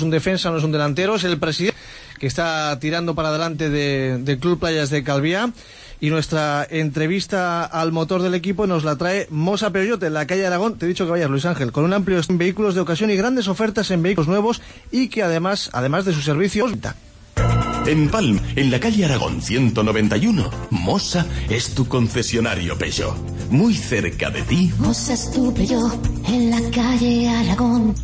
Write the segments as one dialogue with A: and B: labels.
A: un defensa, no es un delantero, es el presidente que está tirando para adelante del Club Playas de Calviá. Y nuestra entrevista al motor del equipo nos la trae Mosa Peugeot en la calle Aragón. Te he dicho que vayas, Luis Ángel, con un amplio en vehículos de ocasión y grandes ofertas en vehículos nuevos, y que además de sus servicios...
B: En Palm, en la calle Aragón 191, Mosa es tu concesionario Peugeot. Muy cerca de ti.
C: Mosa es tu Peugeot en la calle Aragón.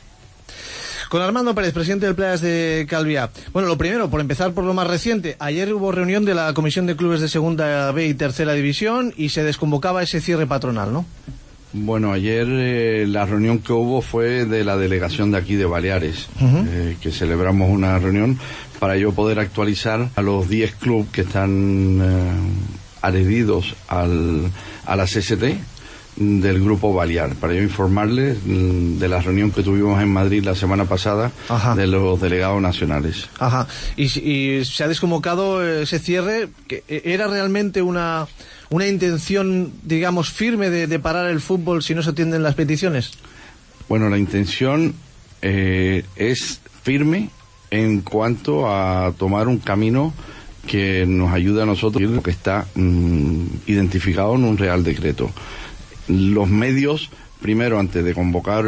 A: Con Armando Pérez, presidente del Playas de Calviá. Bueno, lo primero, por empezar por lo más reciente, ayer hubo reunión de la Comisión de Clubes de Segunda B y Tercera División y se desconvocaba ese cierre patronal, ¿no?
D: Bueno, ayer la reunión que hubo fue de la delegación de aquí de Baleares, que celebramos una reunión para yo poder actualizar a los 10 clubes que están adheridos a la CST del Grupo Balear, para yo informarles de la reunión que tuvimos en Madrid la semana pasada. Ajá. De los delegados nacionales.
A: Ajá. Y se ha desconvocado ese cierre, que era realmente una intención, digamos, firme de parar el fútbol si no se atienden las peticiones.
D: Bueno, la intención es firme en cuanto a tomar un camino que nos ayude a nosotros, lo que está identificado en un Real Decreto. Los medios, primero, antes de convocar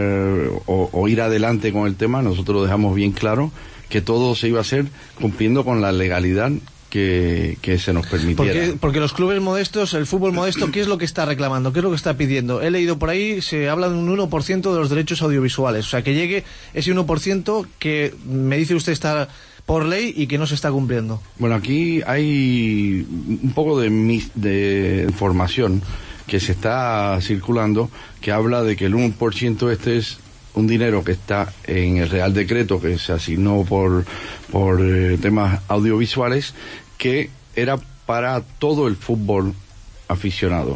D: o ir adelante con el tema, nosotros dejamos bien claro que todo se iba a hacer cumpliendo con la legalidad que se nos permitiera.
A: Porque los clubes modestos, el fútbol modesto, ¿qué es lo que está reclamando? ¿Qué es lo que está pidiendo? He leído por ahí, se habla de un 1% de los derechos audiovisuales, o sea, que llegue ese 1% que me dice usted está por ley y que no se está cumpliendo.
D: Bueno, aquí hay un poco de información que se está circulando, que habla de que el 1% este es un dinero que está en el Real Decreto, que se asignó por temas audiovisuales, que era para todo el fútbol aficionado.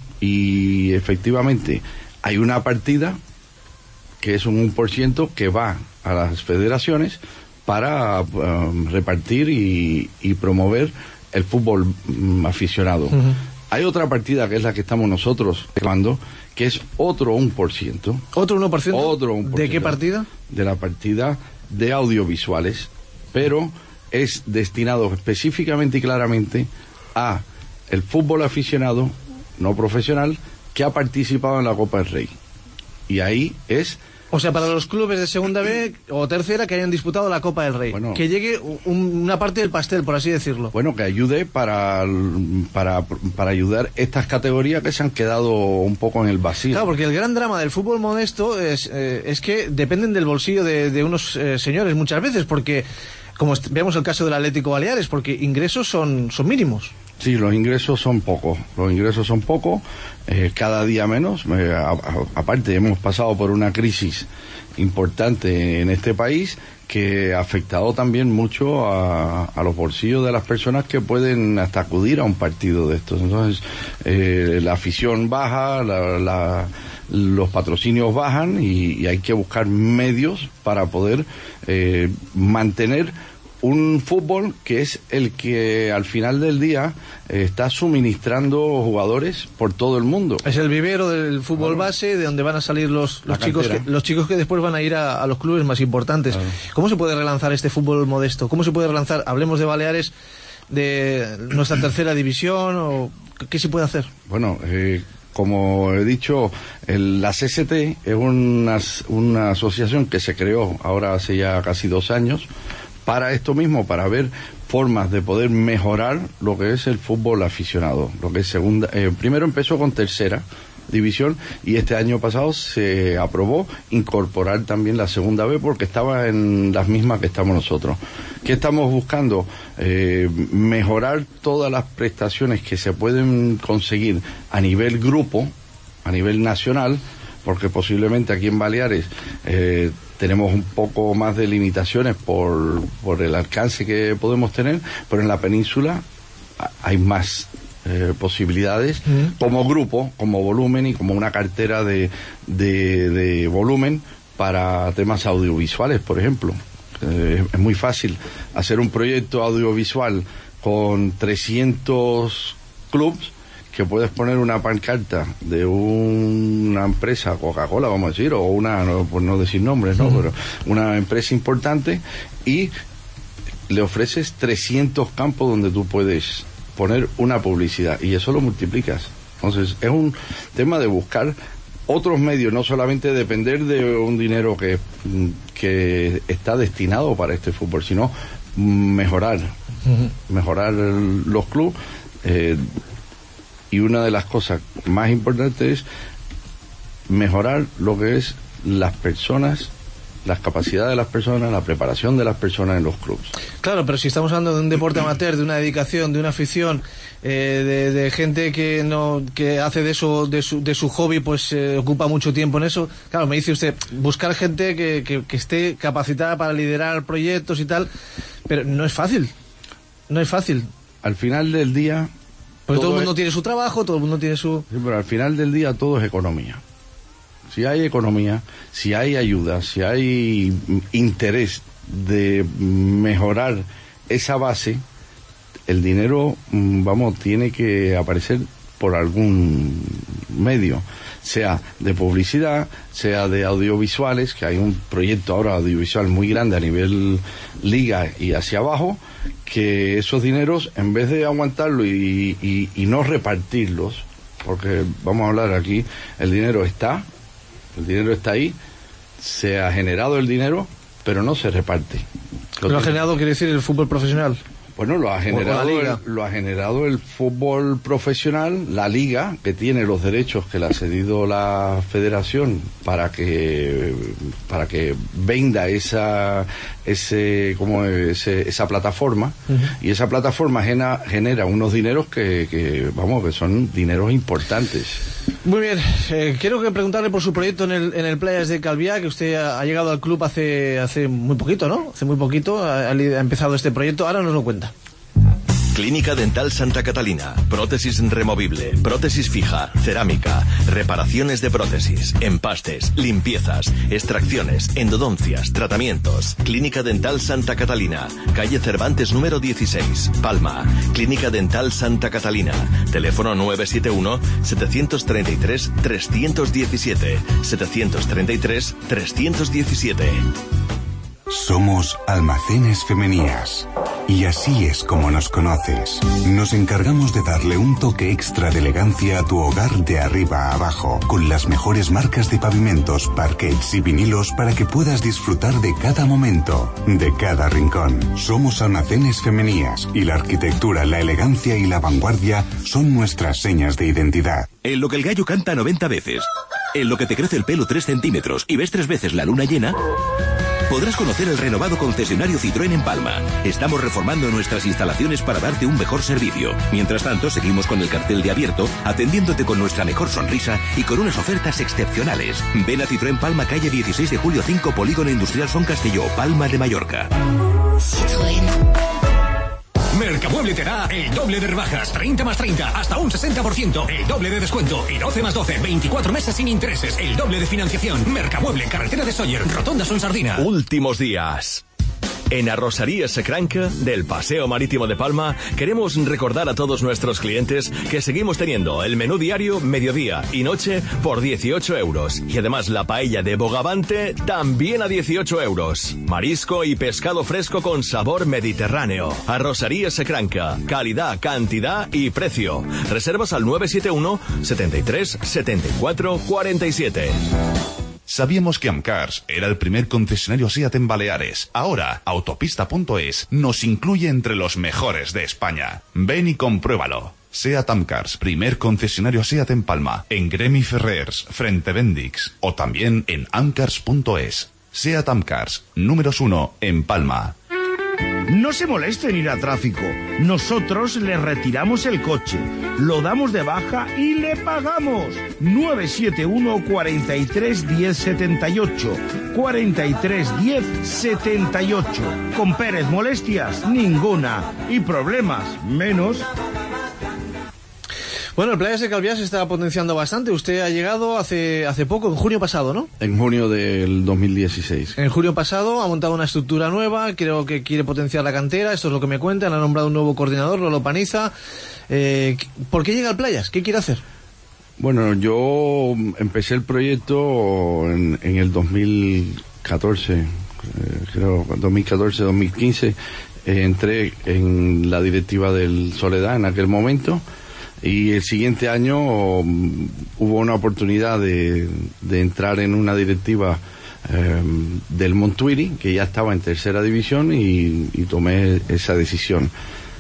D: Y efectivamente hay una partida que es un 1% que va a las federaciones para repartir y promover el fútbol aficionado. Hay otra partida que es la que estamos nosotros reclamando, que es otro 1%.
A: ¿Otro 1%?
D: Otro 1%.
A: ¿De qué partida?
D: De la partida de audiovisuales, pero es destinado específicamente y claramente a el fútbol aficionado, no profesional, que ha participado en la Copa del Rey. Y ahí es...
A: O sea, para los clubes de segunda B o tercera que hayan disputado la Copa del Rey. Bueno, que llegue una parte del pastel, por así decirlo.
D: Bueno, que ayude para ayudar estas categorías que se han quedado un poco en el vacío.
A: Claro, porque el gran drama del fútbol modesto es que dependen del bolsillo de unos señores muchas veces, porque, como vemos el caso del Atlético Baleares, porque ingresos son mínimos.
D: Sí, los ingresos son pocos. Cada día menos. Aparte, hemos pasado por una crisis importante en este país que ha afectado también mucho a los bolsillos de las personas que pueden hasta acudir a un partido de estos. Entonces, la afición baja, los patrocinios bajan y hay que buscar medios para poder mantener un fútbol que es el que al final del día está suministrando jugadores por todo el mundo.
A: Es el vivero del fútbol base, de donde van a salir los chicos que después van a ir a los clubes más importantes. ¿Cómo se puede relanzar este fútbol modesto? ¿Cómo se puede relanzar? Hablemos de Baleares, de nuestra tercera división, o ¿qué se puede hacer?
D: Bueno, como he dicho, la CST es una asociación que se creó ahora hace ya casi 2 años, para esto mismo, para ver formas de poder mejorar lo que es el fútbol aficionado, lo que es segunda. Primero empezó con tercera división y este año pasado se aprobó incorporar también la segunda B porque estaba en las mismas que estamos nosotros. ¿Qué estamos buscando? Mejorar todas las prestaciones que se pueden conseguir a nivel grupo, a nivel nacional, porque posiblemente aquí en Baleares tenemos un poco más de limitaciones por el alcance que podemos tener, pero en la península hay más posibilidades como grupo, como volumen y como una cartera de volumen para temas audiovisuales, por ejemplo. Es muy fácil hacer un proyecto audiovisual con 300 clubs que puedes poner una pancarta de una empresa, Coca-Cola, vamos a decir, o una, por no decir nombres, ¿no? Pero una empresa importante, y le ofreces 300 campos donde tú puedes poner una publicidad, y eso lo multiplicas. Entonces, es un tema de buscar otros medios, no solamente depender de un dinero que está destinado para este fútbol, sino mejorar los clubes. Y una de las cosas más importantes es mejorar lo que es las personas, las capacidades de las personas, la preparación de las personas en los clubes.
A: Claro, pero si estamos hablando de un deporte amateur, de una dedicación, de una afición, de gente que hace de su hobby, pues ocupa mucho tiempo en eso. Claro, me dice usted, buscar gente que esté capacitada para liderar proyectos y tal, pero no es fácil. No es fácil.
D: Al final del día...
A: Porque todo el mundo tiene su trabajo, todo el mundo tiene su...
D: Sí, pero al final del día todo es economía. Si hay economía, si hay ayuda, si hay interés de mejorar esa base, el dinero, tiene que aparecer por algún medio, sea de publicidad, sea de audiovisuales, que hay un proyecto ahora audiovisual muy grande a nivel liga y hacia abajo, que esos dineros, en vez de aguantarlo y no repartirlos, porque vamos a hablar aquí, el dinero está ahí, se ha generado el dinero, pero no se reparte.
A: ¿Lo ha generado, quiere decir, el fútbol profesional?
D: Bueno, lo ha generado el fútbol profesional, la liga, que tiene los derechos que le ha cedido la federación para que venda esa plataforma, y esa plataforma genera unos dineros que son dineros importantes.
A: Muy bien, quiero preguntarle por su proyecto en el Playas de Calviá, que usted ha llegado al club hace muy poquito, ¿no? Hace muy poquito ha empezado este proyecto, ahora nos lo cuenta.
B: Clínica Dental Santa Catalina, prótesis removible, prótesis fija, cerámica, reparaciones de prótesis, empastes, limpiezas, extracciones, endodoncias, tratamientos. Clínica Dental Santa Catalina, calle Cervantes número 16, Palma. Clínica Dental Santa Catalina, teléfono 971-733-317, 733-317.
E: Somos Almacenes Femenías. Y así es como nos conoces. Nos encargamos de darle un toque extra de elegancia a tu hogar de arriba a abajo, con las mejores marcas de pavimentos, parquets y vinilos para que puedas disfrutar de cada momento, de cada rincón. Somos Almacenes Femenías y la arquitectura, la elegancia y la vanguardia son nuestras señas de identidad.
F: En lo que el gallo canta 90 veces, en lo que te crece el pelo 3 centímetros y ves 3 veces la luna llena, podrás conocer el renovado concesionario Citroën en Palma. Estamos reformando nuestras instalaciones para darte un mejor servicio. Mientras tanto, seguimos con el cartel de abierto, atendiéndote con nuestra mejor sonrisa y con unas ofertas excepcionales. Ven a Citroën Palma, calle 16 de julio 5, Polígono Industrial Son Castelló, Palma de Mallorca.
C: Citroën.
G: Mercamueble te da el doble de rebajas, 30 más 30, hasta un 60%, el doble de descuento y 12 más 12, 24 meses sin intereses, el doble de financiación. Mercamueble, carretera de Sóller, Rotonda Son Sardina.
B: Últimos días. En Arrosaría Secranca, del Paseo Marítimo de Palma, queremos recordar a todos nuestros clientes que seguimos teniendo el menú diario, mediodía y noche por 18 euros. Y además la paella de Bogavante también a 18 euros. Marisco y pescado fresco con sabor mediterráneo. Arrosaría Secranca, calidad, cantidad y precio. Reservas al 971 73 74 47.
H: Sabíamos que Amcars era el primer concesionario SEAT en Baleares. Ahora, Autopista.es nos incluye entre los mejores de España. Ven y compruébalo. SEAT Amcars, primer concesionario SEAT en Palma, en Gremi Ferrers, frente Bendix, o también en Amcars.es. SEAT Amcars, números 1 en Palma.
I: No se moleste en ir a tráfico. Nosotros le retiramos el coche, lo damos de baja y le pagamos. 971 43 10 78 43 10 78. Con Pérez, molestias ninguna y problemas menos.
A: Bueno, el Playas de Calviá se está potenciando bastante. Usted ha llegado hace poco, en junio pasado, ¿no?
D: En junio del 2016.
A: En junio pasado ha montado una estructura nueva, creo que quiere potenciar la cantera, esto es lo que me cuentan, ha nombrado un nuevo coordinador, Lolo Paniza. ¿Por qué llega al Playas? ¿Qué quiere hacer?
D: Bueno, yo empecé el proyecto en el 2014, creo, 2014-2015, entré en la directiva del Soledad en aquel momento, y el siguiente año hubo una oportunidad de entrar en una directiva del Montuiri, que ya estaba en tercera división, y tomé esa decisión.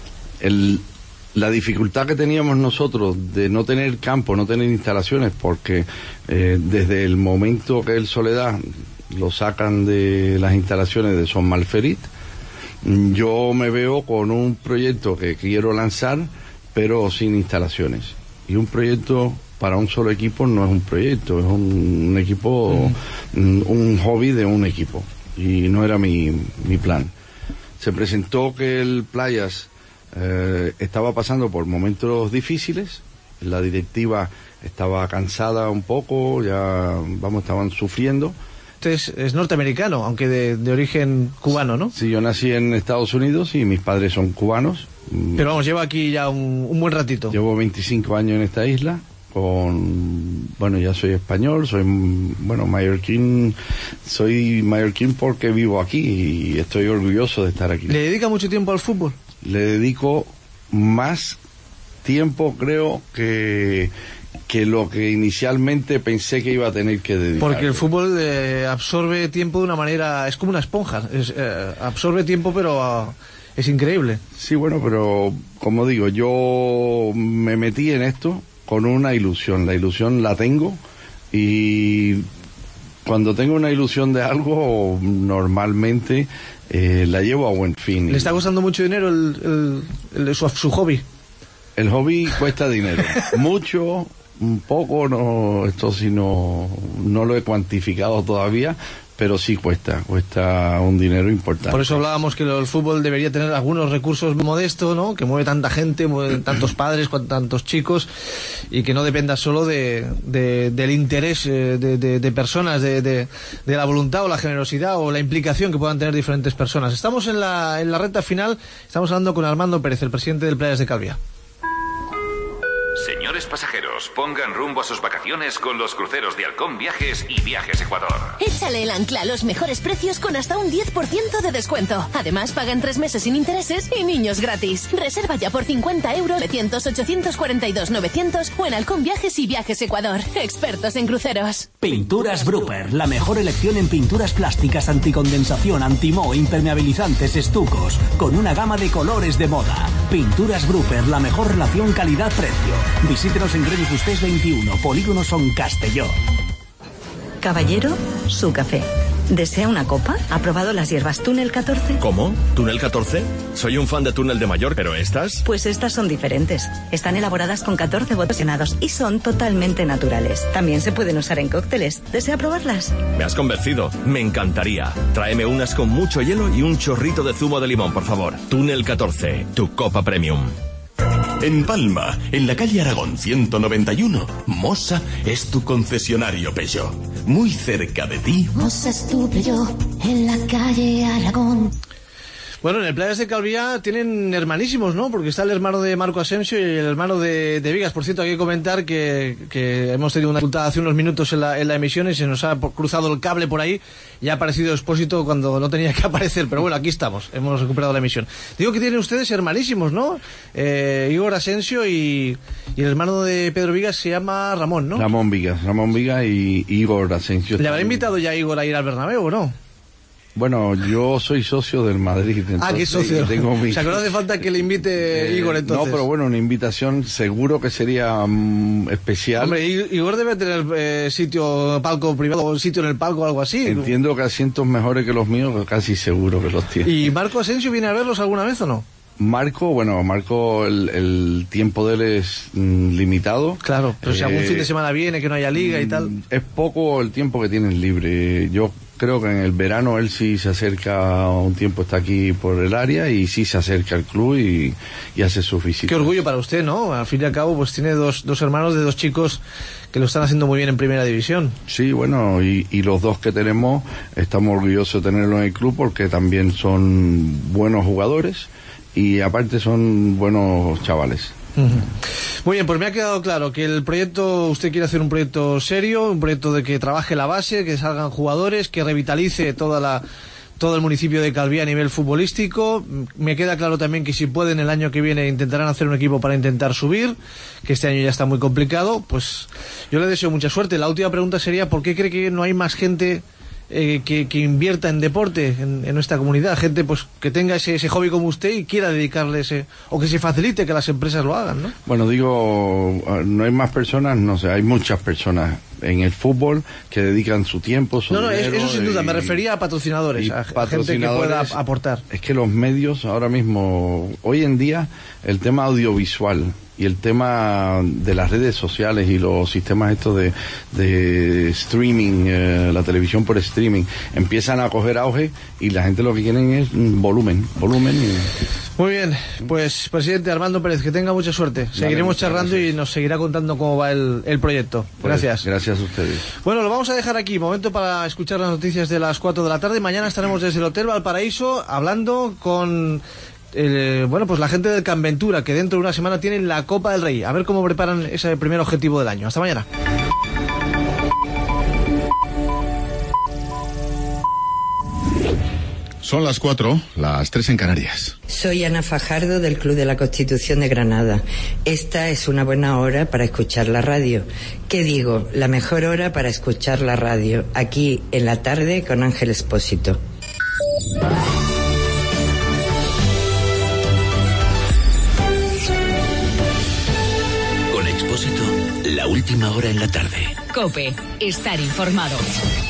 D: La dificultad que teníamos nosotros de no tener campo, no tener instalaciones, porque desde el momento que el Soledad lo sacan de las instalaciones de Son Malferit, yo me veo con un proyecto que quiero lanzar, pero sin instalaciones. Y un proyecto para un solo equipo no es un proyecto, es un equipo, un hobby de un equipo. Y no era mi plan. Se presentó que el Playas estaba pasando por momentos difíciles, la directiva estaba cansada un poco, estaban sufriendo.
A: Usted es norteamericano, aunque de origen cubano, ¿no?
D: Sí, yo nací en Estados Unidos y mis padres son cubanos.
A: Pero vamos, llevo aquí ya un buen ratito.
D: Llevo 25 años en esta isla, ya soy español, soy mallorquín porque vivo aquí y estoy orgulloso de estar aquí.
A: ¿Le dedica mucho tiempo al fútbol?
D: Le dedico más tiempo, creo, que lo que inicialmente pensé que iba a tener que dedicar.
A: Porque el fútbol absorbe tiempo de una manera, es como una esponja, absorbe tiempo, pero es increíble.
D: Sí, bueno, pero como digo, yo me metí en esto con una ilusión. La ilusión la tengo, y cuando tengo una ilusión de algo, normalmente la llevo a buen fin.
A: ¿Le está costando mucho dinero su hobby?
D: El hobby cuesta dinero. Mucho, un poco, no, esto sí no lo he cuantificado todavía, pero sí cuesta un dinero importante.
A: Por eso hablábamos que el fútbol debería tener algunos recursos modestos, ¿no? Que mueve tanta gente, mueve tantos padres, tantos chicos, y que no dependa solo del interés de personas, de la voluntad o la generosidad o la implicación que puedan tener diferentes personas. Estamos en la recta final, estamos hablando con Armando Pérez, el presidente del Playas de Calviá.
J: Señores pasajeros, pongan rumbo a sus vacaciones con los cruceros de Halcón Viajes y Viajes Ecuador.
K: Échale el ancla a los mejores precios con hasta un 10% de descuento. Además, pagan 3 meses sin intereses y niños gratis. Reserva ya por 50 euros, 900-842-900 o en Halcón Viajes y Viajes Ecuador. Expertos en cruceros.
L: Pinturas Brupper, la mejor elección en pinturas plásticas, anticondensación, antimoho, impermeabilizantes, estucos, con una gama de colores de moda. Pinturas Brupper, la mejor relación calidad-precio. Visítenos en Gremi Fustés 21, Polígono Son Castelló.
M: Caballero, su café. ¿Desea una copa? ¿Ha probado las hierbas Túnel 14?
B: ¿Cómo? ¿Túnel 14? Soy un fan de Túnel de Mayor, pero ¿estas?
M: Pues estas son diferentes. Están elaboradas con 14 botones y son totalmente naturales. También se pueden usar en cócteles. ¿Desea probarlas?
B: Me has convencido. Me encantaría. Tráeme unas con mucho hielo y un chorrito de zumo de limón, por favor. Túnel 14, tu copa premium.
N: En Palma, en la calle Aragón 191, Mossa es tu concesionario Peugeot. Muy cerca de ti.
C: Mossa es tu Peugeot, en la calle Aragón.
A: Bueno, en el Playas de Calviá tienen hermanísimos, ¿no? Porque está el hermano de Marco Asensio y el hermano de Vigas. Por cierto, hay que comentar que hemos tenido una dificultad hace unos minutos en la emisión y se nos ha cruzado el cable por ahí y ha aparecido Expósito cuando no tenía que aparecer. Pero bueno, aquí estamos, hemos recuperado la emisión. Digo que tienen ustedes hermanísimos, ¿no? Igor Asensio y el hermano de Pedro Vigas se llama Ramón, ¿no?
D: Ramón Vigas y Igor Asensio.
A: ¿Le habrá invitado ya a Igor a ir al Bernabéu o no?
D: Bueno, yo soy socio del Madrid.
A: ¿Qué socio?
D: Tengo
A: O sea, que no hace falta que le invite Igor, entonces.
D: No, pero bueno, una invitación seguro que sería especial.
A: Hombre, Igor debe tener palco privado, o sitio en el palco o algo así.
D: Entiendo que asientos mejores que los míos, casi seguro que los tiene.
A: ¿Y Marco Asensio viene a verlos alguna vez o no?
D: Marco, el tiempo de él es limitado.
A: Claro, pero si algún fin de semana viene, que no haya liga y tal.
D: Es poco el tiempo que tienen libre. Yo creo que en el verano él sí se acerca, un tiempo está aquí por el área y sí se acerca al club y hace su visita.
A: Qué orgullo para usted, ¿no? Al fin y al cabo, pues tiene dos hermanos de dos chicos que lo están haciendo muy bien en primera división.
D: Sí, bueno, y los dos que tenemos, estamos orgullosos de tenerlos en el club porque también son buenos jugadores y aparte son buenos chavales.
A: Muy bien, pues me ha quedado claro que el proyecto, usted quiere hacer un proyecto serio, un proyecto de que trabaje la base, que salgan jugadores, que revitalice todo el municipio de Calviá a nivel futbolístico. Me queda claro también que si pueden el año que viene intentarán hacer un equipo para intentar subir, que este año ya está muy complicado. Pues yo le deseo mucha suerte. La última pregunta sería, ¿por qué cree que no hay más gente que invierta en deporte en nuestra comunidad? Gente pues que tenga ese hobby como usted y quiera dedicarle o que se facilite que las empresas lo hagan, ¿no?
D: Bueno, digo, no hay más personas, no sé, hay muchas personas en el fútbol que dedican su tiempo, su dinero.
A: Eso sin duda, me refería a patrocinadores, a gente que pueda aportar.
D: Es que los medios ahora mismo, hoy en día, el tema audiovisual y el tema de las redes sociales y los sistemas estos de streaming, la televisión por streaming, empiezan a coger auge y la gente lo que quieren es volumen.
A: Muy bien, pues presidente Armando Pérez, que tenga mucha suerte. Seguiremos charlando y nos seguirá contando cómo va el proyecto. Gracias.
D: Gracias a ustedes.
A: Bueno, lo vamos a dejar aquí, momento para escuchar las noticias de las 4 de la tarde. Mañana estaremos desde el Hotel Valparaíso hablando con pues la gente del Camp Ventura, que dentro de una semana tienen la Copa del Rey. A ver cómo preparan ese primer objetivo del año. Hasta mañana.
O: Son las 4, las 3 en Canarias.
P: Soy Ana Fajardo del Club de la Constitución de Granada. Esta es una buena hora para escuchar la radio. ¿Qué digo? La mejor hora para escuchar la radio. Aquí en la tarde con Ángel Expósito.
F: Con Expósito, la última hora en la tarde.
Q: COPE. Estar informado.